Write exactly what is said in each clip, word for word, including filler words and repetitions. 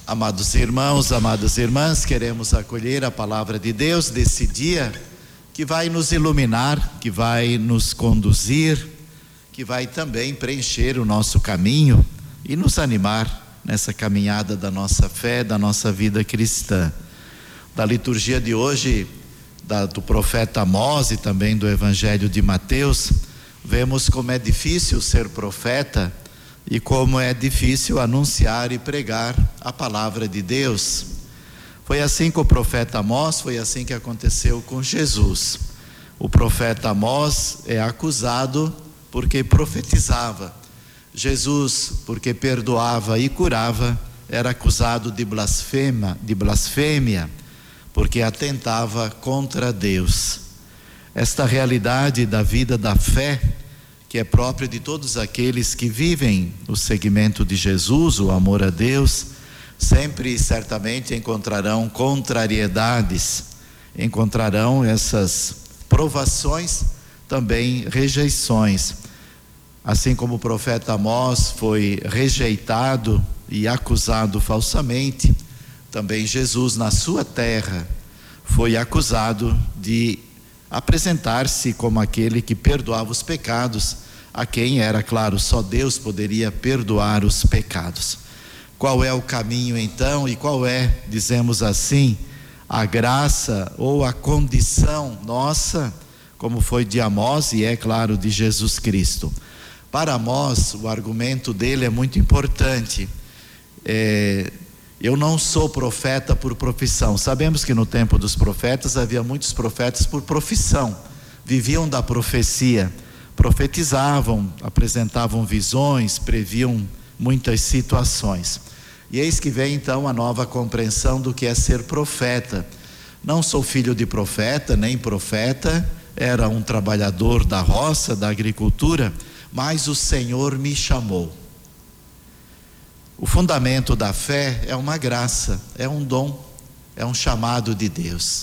Amados irmãos, amadas irmãs, queremos acolher a palavra de Deus desse dia que vai nos iluminar, que vai nos conduzir, que vai também preencher o nosso caminho e nos animar nessa caminhada da nossa fé, da nossa vida cristã. Da liturgia de hoje, da, do profeta Amós e também do Evangelho de Mateus, vemos como é difícil ser profeta e como é difícil anunciar e pregar a palavra de Deus. Foi assim com o profeta Amós, foi assim que aconteceu com Jesus. O profeta Amós é acusado porque profetizava. Jesus, porque perdoava e curava, era acusado de blasfema, de blasfêmia, porque atentava contra Deus. Esta realidade da vida da fé, que é própria de todos aqueles que vivem o segmento de Jesus, o amor a Deus, sempre e certamente encontrarão contrariedades, encontrarão essas provações, também rejeições. Assim como o profeta Amós foi rejeitado e acusado falsamente, também Jesus na sua terra foi acusado de apresentar-se como aquele que perdoava os pecados, a quem era claro, só Deus poderia perdoar os pecados. Qual é o caminho então e qual é, dizemos assim, a graça ou a condição nossa, como foi de Amós e é claro de Jesus Cristo? Para Amós, o argumento dele é muito importante. É, eu não sou profeta por profissão. Sabemos que no tempo dos profetas havia muitos profetas por profissão, viviam da profecia, profetizavam, apresentavam visões, previam muitas situações. E eis que vem então a nova compreensão do que é ser profeta. Não sou filho de profeta, nem profeta, era um trabalhador da roça, da agricultura, mas o Senhor me chamou. O fundamento da fé é uma graça, é um dom, é um chamado de Deus.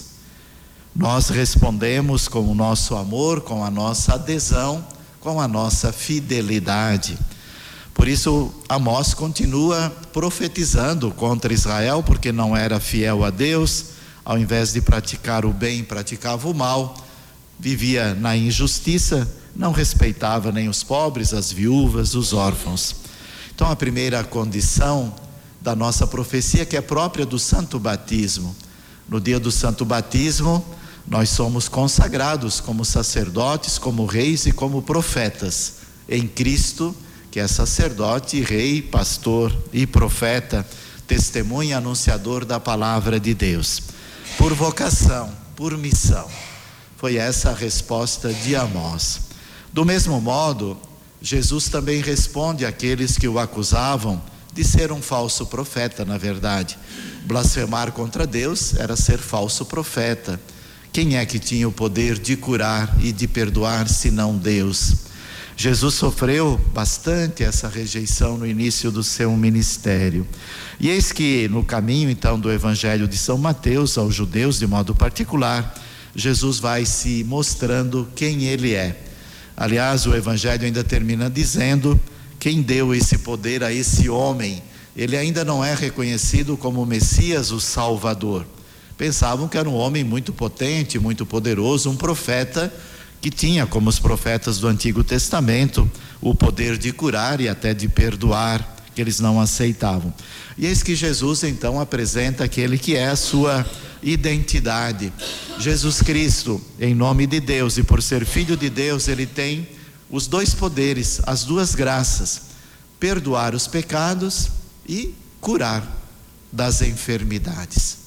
Nós respondemos com o nosso amor, com a nossa adesão, com a nossa fidelidade. Por isso Amós continua profetizando contra Israel, porque não era fiel a Deus, ao invés de praticar o bem, praticava o mal, vivia na injustiça, não respeitava nem os pobres, as viúvas, os órfãos. Então a primeira condição da nossa profecia, que é própria do santo batismo. No dia do santo batismo, nós somos consagrados como sacerdotes, como reis e como profetas em Cristo, que é sacerdote, rei, pastor e profeta, testemunha, anunciador da palavra de Deus. Por vocação, por missão. Foi essa a resposta de Amós. Do mesmo modo, Jesus também responde àqueles que o acusavam de ser um falso profeta, na verdade. Blasfemar contra Deus era ser falso profeta. Quem é que tinha o poder de curar e de perdoar, senão Deus? Jesus sofreu bastante essa rejeição no início do seu ministério. E eis que no caminho então do Evangelho de São Mateus aos judeus de modo particular, Jesus vai se mostrando quem ele é. Aliás, o Evangelho ainda termina dizendo: quem deu esse poder a esse homem? Ele ainda não é reconhecido como o Messias, o Salvador. Pensavam que era um homem muito potente, muito poderoso, um profeta que tinha, como os profetas do Antigo Testamento, o poder de curar e até de perdoar, que eles não aceitavam. E eis que Jesus então apresenta aquele que é a sua identidade. Jesus Cristo, em nome de Deus e por ser filho de Deus, ele tem os dois poderes, as duas graças: perdoar os pecados e curar das enfermidades.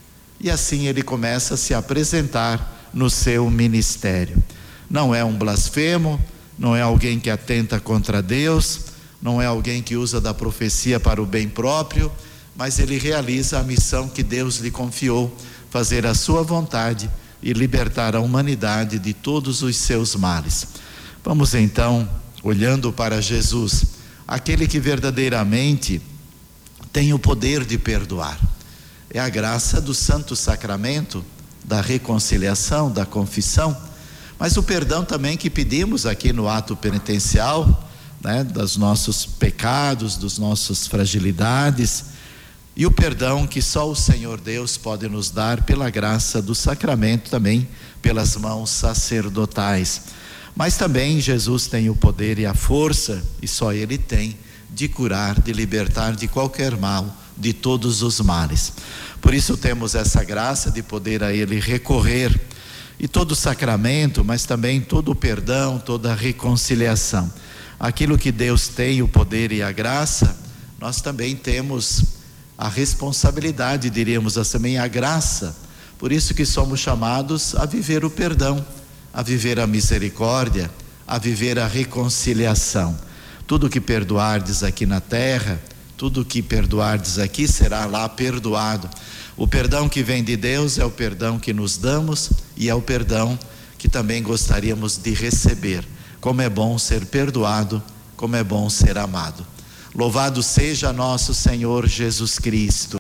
E assim ele começa a se apresentar no seu ministério. Não é um blasfemo, não é alguém que atenta contra Deus, não é alguém que usa da profecia para o bem próprio, mas ele realiza a missão que Deus lhe confiou, fazer a sua vontade e libertar a humanidade de todos os seus males. Vamos então, olhando para Jesus, aquele que verdadeiramente tem o poder de perdoar. É a graça do santo sacramento, da reconciliação, da confissão, mas o perdão também que pedimos aqui no ato penitencial, né, dos nossos pecados, das nossas fragilidades, e o perdão que só o Senhor Deus pode nos dar pela graça do sacramento, também pelas mãos sacerdotais. Mas também Jesus tem o poder e a força, e só Ele tem, de curar, de libertar de qualquer mal, de todos os males. Por isso temos essa graça de poder a Ele recorrer, e todo o sacramento, mas também todo o perdão, toda a reconciliação. Aquilo que Deus tem, o poder e a graça, nós também temos a responsabilidade, diríamos assim, a graça. Por isso que somos chamados a viver o perdão, a viver a misericórdia, a viver a reconciliação. Tudo que perdoardes aqui na terra, tudo que perdoardes aqui será lá perdoado. O perdão que vem de Deus é o perdão que nos damos e é o perdão que também gostaríamos de receber. Como é bom ser perdoado, como é bom ser amado. Louvado seja nosso Senhor Jesus Cristo.